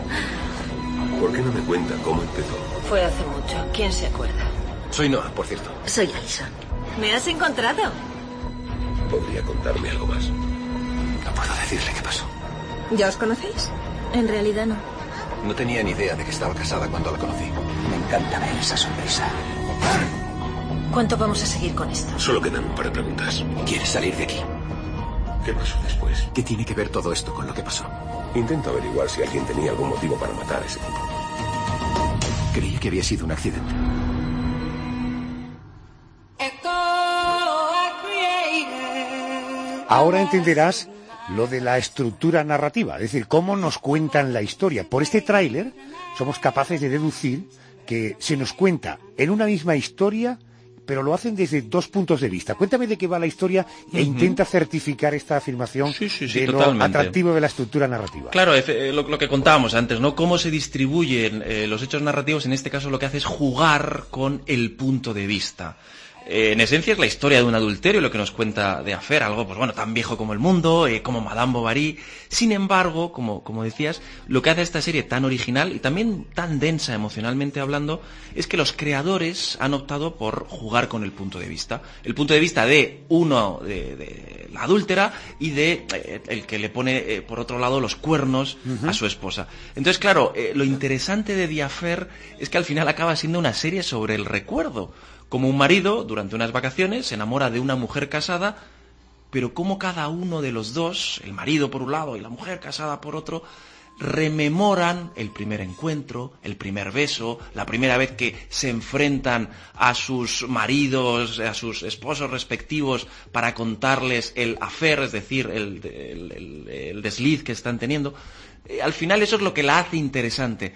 ¿Por qué no me cuenta cómo empezó? Fue hace mucho. ¿Quién se acuerda? Soy Noah, por cierto. Soy Alison. ¿Me has encontrado? ¿Podría contarme algo más? No puedo decirle qué pasó. ¿Ya os conocéis? En realidad no. No tenía ni idea de que estaba casada cuando la conocí. Me encanta ver esa sonrisa. ¿Cuánto vamos a seguir con esto? Solo quedan un par de preguntas. ¿Quieres salir de aquí? ¿Qué pasó después? ¿Qué tiene que ver todo esto con lo que pasó? Intento averiguar si alguien tenía algún motivo para matar a ese tipo. Creía que había sido un accidente. Ahora entenderás lo de la estructura narrativa, es decir, cómo nos cuentan la historia. Por este tráiler somos capaces de deducir que se nos cuenta en una misma historia, pero lo hacen desde dos puntos de vista. Cuéntame de qué va la historia e uh-huh. intenta certificar esta afirmación sí, sí, sí, de totalmente. Lo atractivo de la estructura narrativa. Claro, eh, lo, lo que contábamos antes, ¿no? Cómo se distribuyen eh, los hechos narrativos, en este caso lo que hace es jugar con el punto de vista. Eh, en esencia es la historia de un adulterio lo que nos cuenta de Affair, algo pues bueno tan viejo como el mundo, eh, como Madame Bovary. Sin embargo, como, como decías, lo que hace esta serie tan original y también tan densa emocionalmente hablando es que los creadores han optado por jugar con el punto de vista. El punto de vista de uno, de, de la adúltera, y de eh, el que le pone eh, por otro lado los cuernos uh-huh. a su esposa. Entonces, claro, eh, lo interesante de The Affair es que al final acaba siendo una serie sobre el recuerdo. Como un marido, durante unas vacaciones, se enamora de una mujer casada, pero como cada uno de los dos, el marido por un lado y la mujer casada por otro, rememoran el primer encuentro, el primer beso, la primera vez que se enfrentan a sus maridos, a sus esposos respectivos para contarles el affair, es decir, el, el, el, el desliz que están teniendo. Al final eso es lo que la hace interesante,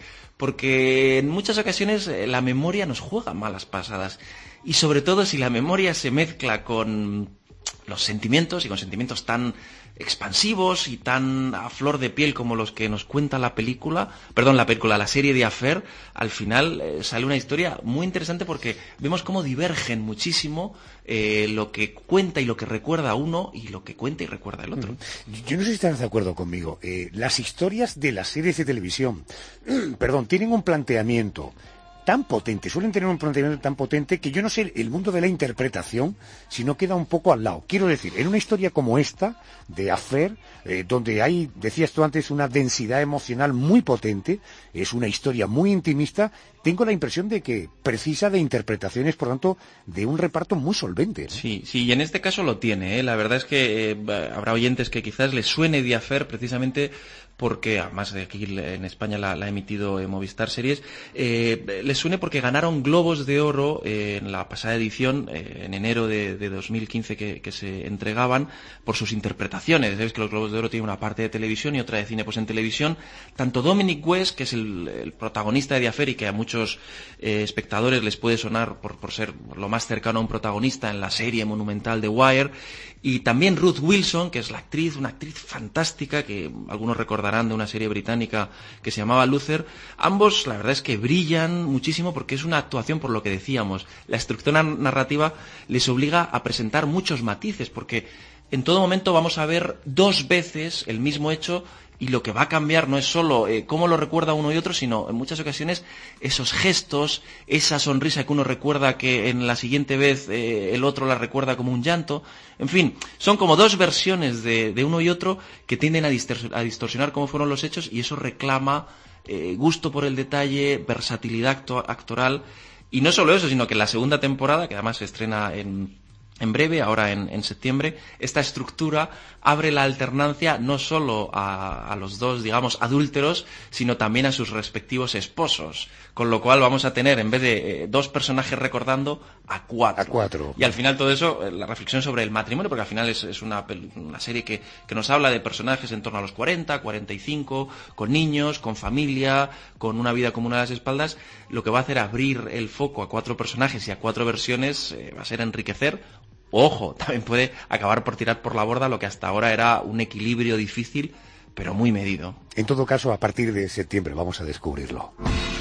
porque en muchas ocasiones la memoria nos juega malas pasadas, y sobre todo si la memoria se mezcla con los sentimientos, y con sentimientos tan expansivos y tan a flor de piel como los que nos cuenta la película, perdón, la película, la serie de Affair, al final eh, sale una historia muy interesante porque vemos cómo divergen muchísimo eh, lo que cuenta y lo que recuerda uno y lo que cuenta y recuerda el otro. Yo no sé si estás de acuerdo conmigo. Eh, las historias de las series de televisión, perdón, tienen un planteamiento tan potente, suelen tener un planteamiento tan potente que yo no sé el mundo de la interpretación si no queda un poco al lado. Quiero decir, en una historia como esta, de Affair, eh, donde hay, decías tú antes, una densidad emocional muy potente, es una historia muy intimista, tengo la impresión de que precisa de interpretaciones, por tanto, de un reparto muy solvente, ¿no? Sí, sí, y en este caso lo tiene, ¿eh? La verdad es que eh, habrá oyentes que quizás les suene The Affair precisamente porque, además de aquí en España la, la ha emitido eh, Movistar Series, eh, les suene porque ganaron Globos de Oro eh, en la pasada edición, eh, en enero de, de dos mil quince, que, que se entregaban por sus interpretaciones. Sabéis que los Globos de Oro tienen una parte de televisión y otra de cine. Pues en televisión, tanto Dominic West, que es el, el protagonista de The Affair y que a muchos eh, espectadores les puede sonar por, por ser lo más cercano a un protagonista en la serie monumental de Wire, y también Ruth Wilson, que es la actriz, una actriz fantástica que algunos recordarán de una serie británica que se llamaba Luther. Ambos, la verdad es que brillan muchísimo porque es una actuación, por lo que decíamos, la estructura narrativa les obliga a presentar muchos matices, porque en todo momento vamos a ver dos veces el mismo hecho, y lo que va a cambiar no es solo eh, cómo lo recuerda uno y otro, sino en muchas ocasiones esos gestos, esa sonrisa que uno recuerda que en la siguiente vez eh, el otro la recuerda como un llanto. En fin, son como dos versiones de, de uno y otro que tienden a, distor- a distorsionar cómo fueron los hechos, y eso reclama eh, gusto por el detalle, versatilidad acto- actoral. Y no solo eso, sino que en la segunda temporada, que además se estrena en... en breve, ahora en, en septiembre, esta estructura abre la alternancia no solo a, a los dos, digamos, adúlteros, sino también a sus respectivos esposos. Con lo cual vamos a tener, en vez de eh, dos personajes recordando, a cuatro. A cuatro. Y al final todo eso, eh, la reflexión sobre el matrimonio, porque al final es, es una, una serie que, que nos habla de personajes en torno a los cuarenta, cuarenta y cinco, con niños, con familia, con una vida común a las espaldas. Lo que va a hacer abrir el foco a cuatro personajes y a cuatro versiones eh, va a ser enriquecer. Ojo, también puede acabar por tirar por la borda lo que hasta ahora era un equilibrio difícil, pero muy medido. En todo caso, a partir de septiembre vamos a descubrirlo.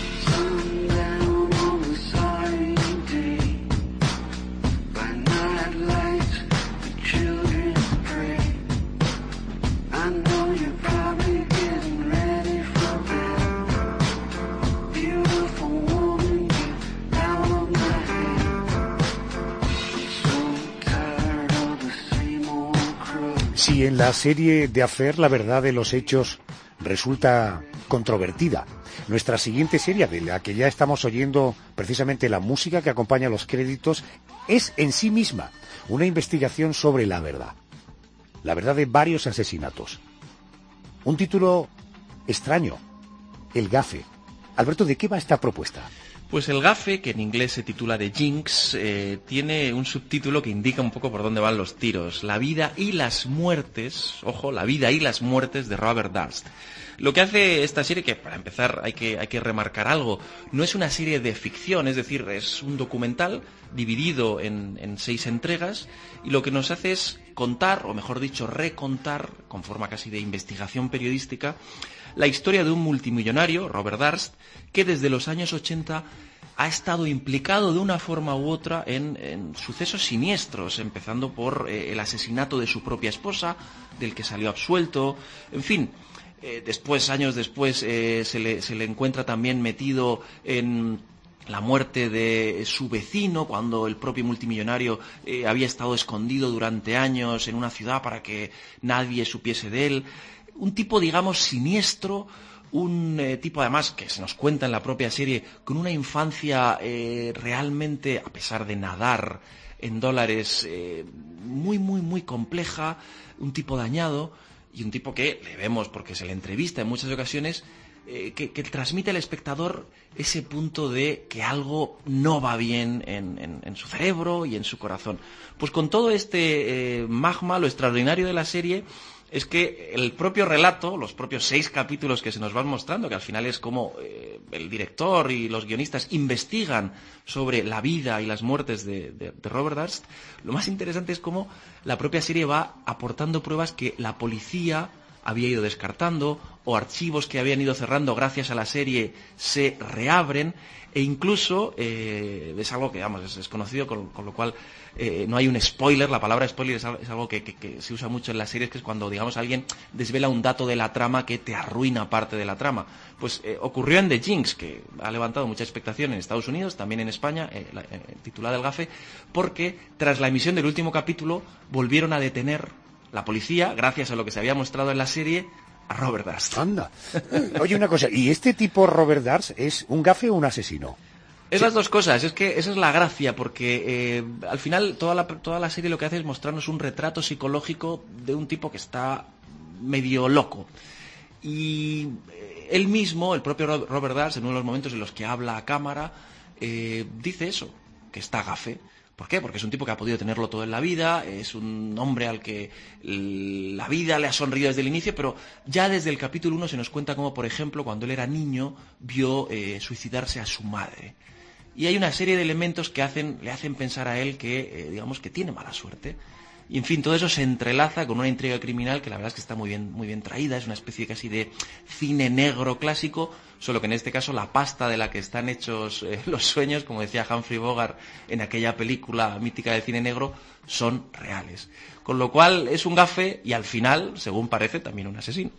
Si en la serie de Affair la verdad de los hechos resulta controvertida, nuestra siguiente serie, de la que ya estamos oyendo precisamente la música que acompaña los créditos, es en sí misma una investigación sobre la verdad. La verdad de varios asesinatos. Un título extraño, El Gafe. Alberto, ¿de qué va esta propuesta? Pues El Gafe, que en inglés se titula The Jinx, eh, tiene un subtítulo que indica un poco por dónde van los tiros. La vida y las muertes, ojo, la vida y las muertes de Robert Durst. Lo que hace esta serie, que para empezar hay que, hay que remarcar algo, no es una serie de ficción, es decir, es un documental dividido en, en seis entregas, y lo que nos hace es contar, o mejor dicho, recontar, con forma casi de investigación periodística, la historia de un multimillonario, Robert Durst, que desde los años ochenta ha estado implicado de una forma u otra en, en sucesos siniestros, empezando por eh, el asesinato de su propia esposa, del que salió absuelto, en fin. Eh, después, años después, eh, se, le, se le encuentra también metido en la muerte de su vecino, cuando el propio multimillonario eh, había estado escondido durante años en una ciudad para que nadie supiese de él. Un tipo, digamos, siniestro, un eh, tipo además que se nos cuenta en la propia serie, con una infancia eh, realmente, a pesar de nadar en dólares, eh, muy, muy, muy compleja, un tipo dañado, y un tipo que le vemos, porque se le entrevista en muchas ocasiones, eh, que, que transmite al espectador ese punto de que algo no va bien en, en, en su cerebro y en su corazón. Pues con todo este eh, magma, lo extraordinario de la serie es que el propio relato, los propios seis capítulos que se nos van mostrando, que al final es como eh, el director y los guionistas investigan sobre la vida y las muertes de, de, de Robert Durst, lo más interesante es cómo la propia serie va aportando pruebas que la policía había ido descartando, o archivos que habían ido cerrando gracias a la serie se reabren, e incluso eh, es algo que, vamos, es, es conocido, con, con lo cual eh, no hay un spoiler. La palabra spoiler es algo, es algo que, que, que se usa mucho en las series, que es cuando, digamos, alguien desvela un dato de la trama que te arruina parte de la trama. Pues eh, ocurrió en The Jinx, que ha levantado mucha expectación en Estados Unidos, también en España, eh, la, eh, titulada El Gafe, porque tras la emisión del último capítulo volvieron a detener la policía, gracias a lo que se había mostrado en la serie, a Robert Durst. Anda. Oye, una cosa, ¿y este tipo Robert Durst es un gafe o un asesino? Es sí. Las dos cosas, es que esa es la gracia, porque eh, al final toda la, toda la serie lo que hace es mostrarnos un retrato psicológico de un tipo que está medio loco. Y eh, él mismo, el propio Robert Durst, en uno de los momentos en los que habla a cámara, eh, dice eso, que está gafe. ¿Por qué? Porque es un tipo que ha podido tenerlo todo en la vida, es un hombre al que la vida le ha sonreído desde el inicio, pero ya desde el capítulo uno se nos cuenta cómo, por ejemplo, cuando él era niño, vio eh, suicidarse a su madre. Y hay una serie de elementos que hacen, le hacen pensar a él que, eh, digamos, que tiene mala suerte. Y, en fin, todo eso se entrelaza con una intriga criminal que la verdad es que está muy bien, muy bien traída. Es una especie casi de cine negro clásico, solo que en este caso la pasta de la que están hechos eh, los sueños, como decía Humphrey Bogart en aquella película mítica de cine negro, son reales. Con lo cual es un gafe y al final, según parece, también un asesino.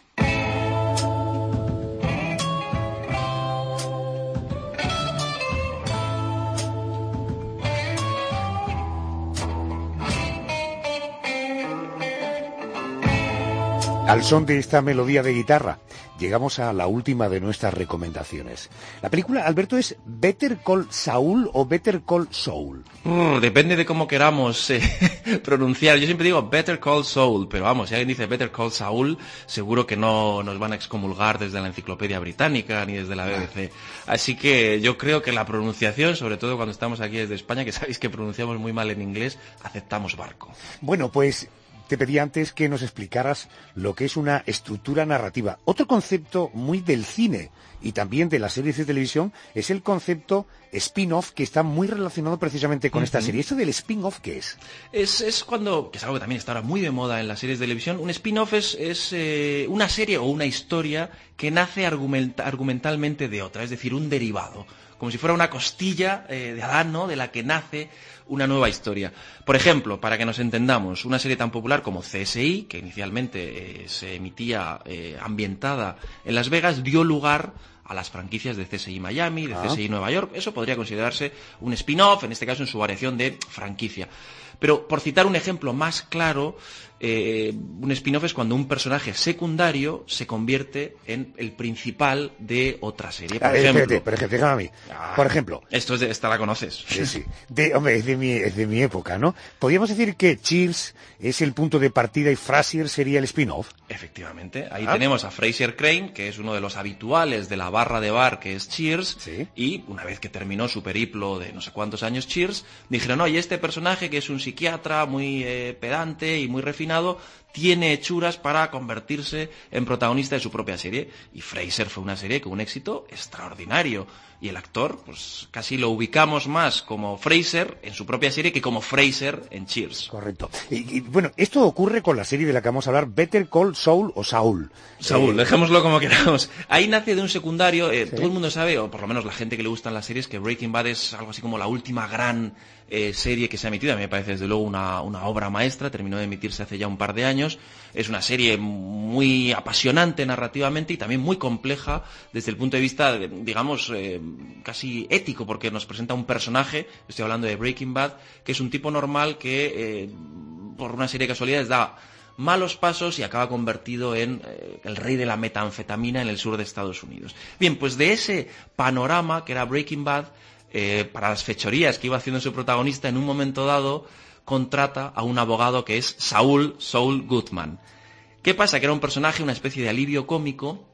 Al son de esta melodía de guitarra, llegamos a la última de nuestras recomendaciones. La película, Alberto, ¿es Better Call Saul o Better Call Saul? Uh, depende de cómo queramos eh, pronunciar. Yo siempre digo Better Call Saul, pero vamos, si alguien dice Better Call Saul, seguro que no nos van a excomulgar desde la Enciclopedia Británica ni desde la B B C. Así que yo creo que la pronunciación, sobre todo cuando estamos aquí desde España, que sabéis que pronunciamos muy mal en inglés, aceptamos barco. Bueno, pues te pedí antes que nos explicaras lo que es una estructura narrativa. Otro concepto muy del cine y también de las series de televisión es el concepto spin-off, que está muy relacionado precisamente con uh-huh. esta serie. ¿Esto del spin-off qué es? Es, es cuando, que es algo que también está ahora muy de moda en las series de televisión, un spin-off es, es eh, una serie o una historia que nace argumenta, argumentalmente de otra, es decir, un derivado. Como si fuera una costilla eh, de Adán, ¿no?, de la que nace una nueva historia. Por ejemplo, para que nos entendamos, una serie tan popular como C S I, que inicialmente eh, se emitía eh, ambientada en Las Vegas, dio lugar a las franquicias de C S I Miami, de ah. C S I Nueva York. Eso podría considerarse un spin-off, en este caso en su variación de franquicia. Pero, por citar un ejemplo más claro, eh, un spin-off es cuando un personaje secundario se convierte en el principal de otra serie. Por ah, ejemplo, espérate, pero espérate, déjame a mí. Ah, por ejemplo. Esto es de, esta la conoces. Sí, sí. De, hombre, es de, mi, es de mi época, ¿no? ¿Podríamos decir que Cheers es el punto de partida y Frasier sería el spin-off? Efectivamente. Ahí ah. tenemos a Frasier Crane, que es uno de los habituales de la barra de bar que es Cheers. ¿Sí? Y una vez que terminó su periplo de no sé cuántos años Cheers, dijeron, oye, este personaje que es un psiquiatra muy eh, pedante y muy refinado, tiene hechuras para convertirse en protagonista de su propia serie. Y Frasier fue una serie con un éxito extraordinario. Y el actor, pues casi lo ubicamos más como Frasier en su propia serie que como Frasier en Cheers. Correcto. Y, y bueno, esto ocurre con la serie de la que vamos a hablar, Better Call Saul o Saul. Saul, eh... dejémoslo como queramos. Ahí nace de un secundario. Eh, ¿Sí? Todo el mundo sabe, o por lo menos la gente que le gustan las series, que Breaking Bad es algo así como la última gran eh, serie que se ha emitido. A mí me parece desde luego una, una obra maestra. Terminó de emitirse hace ya un par de años. Es una serie muy apasionante narrativamente y también muy compleja desde el punto de vista, de, digamos, eh, casi ético, porque nos presenta un personaje, estoy hablando de Breaking Bad, que es un tipo normal que, eh, por una serie de casualidades, da malos pasos y acaba convertido en eh, el rey de la metanfetamina en el sur de Estados Unidos. Bien, pues de ese panorama que era Breaking Bad, eh, para las fechorías que iba haciendo su protagonista, en un momento dado contrata a un abogado que es Saul, Saul Goodman. ¿Qué pasa? Que era un personaje, una especie de alivio cómico,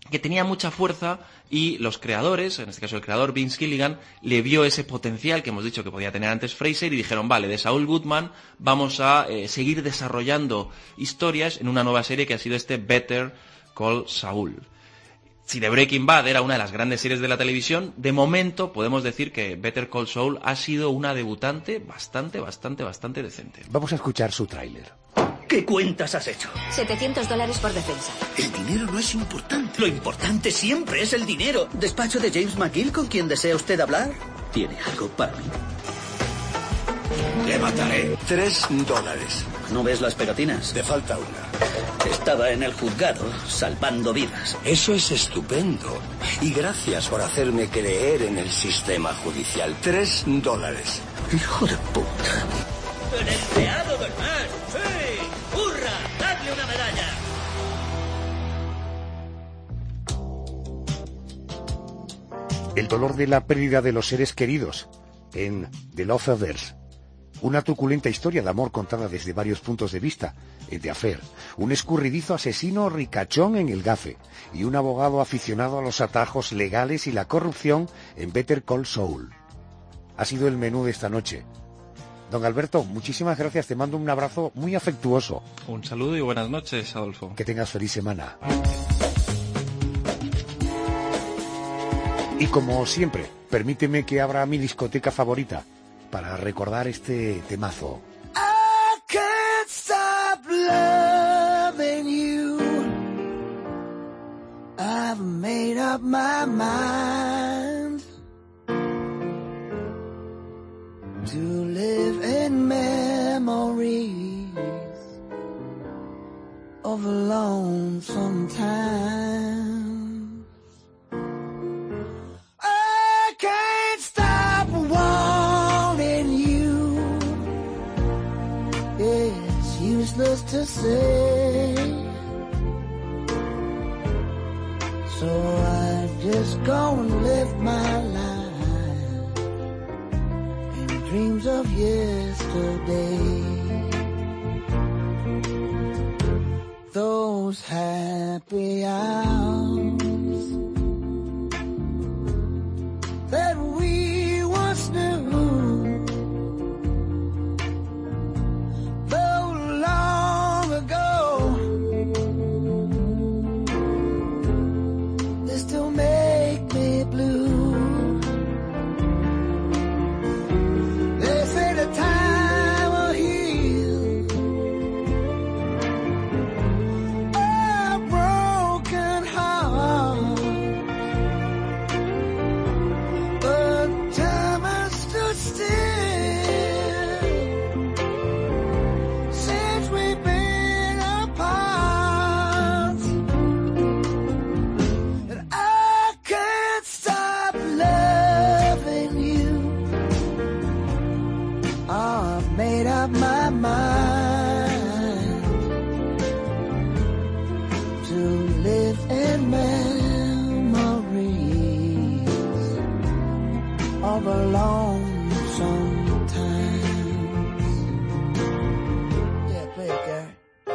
que tenía mucha fuerza y los creadores, en este caso el creador Vince Gilligan, le vio ese potencial que hemos dicho que podía tener antes Fraser y dijeron, vale, de Saul Goodman vamos a eh, seguir desarrollando historias en una nueva serie que ha sido este Better Call Saul. Si The Breaking Bad era una de las grandes series de la televisión, de momento podemos decir que Better Call Saul ha sido una debutante bastante, bastante, bastante decente. Vamos a escuchar su tráiler. ¿Qué cuentas has hecho? setecientos dólares por defensa. El dinero no es importante. Lo importante siempre es el dinero. ¿Despacho de James McGill con quien desea usted hablar? ¿Tiene algo para mí? Le mataré. Tres dólares. ¿No ves las pegatinas? Te falta una. Estaba en el juzgado salvando vidas. Eso es estupendo. Y gracias por hacerme creer en el sistema judicial. Tres dólares. Hijo de puta. ¡El empleado del mes! ¡Sí! ¡Hurra! ¡Dadle una medalla! El dolor de la pérdida de los seres queridos en The Leftovers. Una truculenta historia de amor contada desde varios puntos de vista en The Affair. Un escurridizo asesino ricachón en El Gafe. Y un abogado aficionado a los atajos legales y la corrupción en Better Call Saul. Ha sido el menú de esta noche. Don Alberto, muchísimas gracias, te mando un abrazo muy afectuoso. Un saludo y buenas noches, Adolfo. Que tengas feliz semana. Y como siempre, permíteme que abra mi discoteca favorita para recordar este temazo. I can't stop loving you. I've made up my mind to live in memories of a lonesome time. I can't stop wanting you. It's useless to say, so I just go and live my life. Dreams of yesterday, those happy hours that we once knew, though long ago, they still make me blue. Time will heal a broken heart, but time has stood still since we've been apart, and I can't stop loving you. I've made up my mind to live in memories of a lonesome time. Yeah, play it, Gary.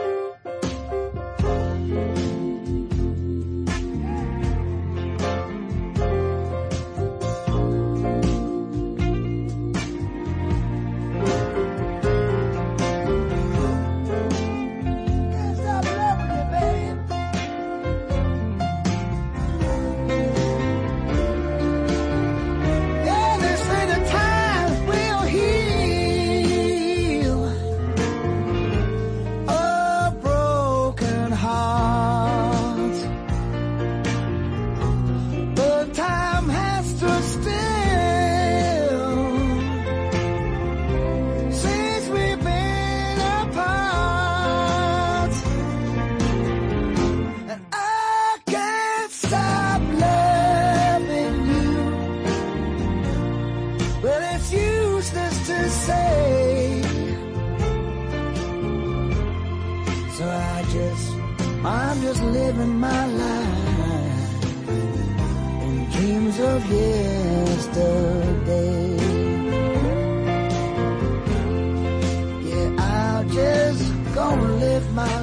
I'm just living my life in dreams of yesterday. Yeah, I'll just go and live my life.